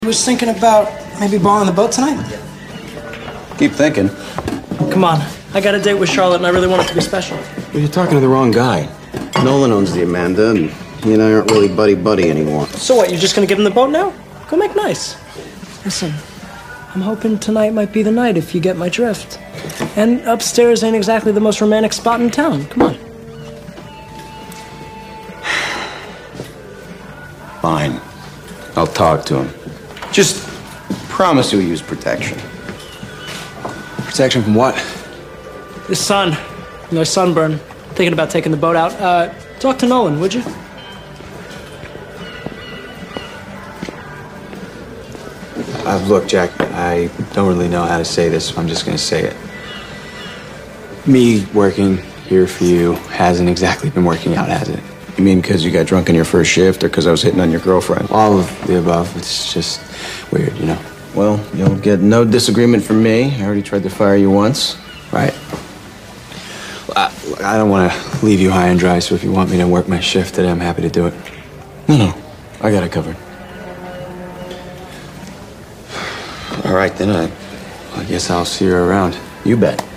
I was thinking about maybe borrowing the boat tonight. Keep thinking. Come on. I got a date with Charlotte and I really want it to be special. Well, you're talking to the wrong guy. Nolan owns the Amanda, and he and I aren't really buddy-buddy anymore. So what, you're just gonna give him the boat now? Go make nice. Listen, I'm hoping tonight might be the night if you get my drift. And upstairs ain't exactly the most romantic spot in town. Come on. Fine. I'll talk to him. Just promise you'll use protection. Protection from what? The sun. You know, sunburn. Thinking about taking the boat out. Talk to Nolan, would you? Look, Jack, I don't really know how to say this, so I'm just gonna say it. Me working here for you hasn't exactly been working out, has it? You mean because you got drunk in your first shift, or because I was hitting on your girlfriend? All of the above. It's just weird, you know? Well, you'll get no disagreement from me. I already tried to fire you once. Right. I don't want to leave you high and dry, so if you want me to work my shift today, I'm happy to do it. No. I got it covered. All right, then I I guess I'll see you around. You bet.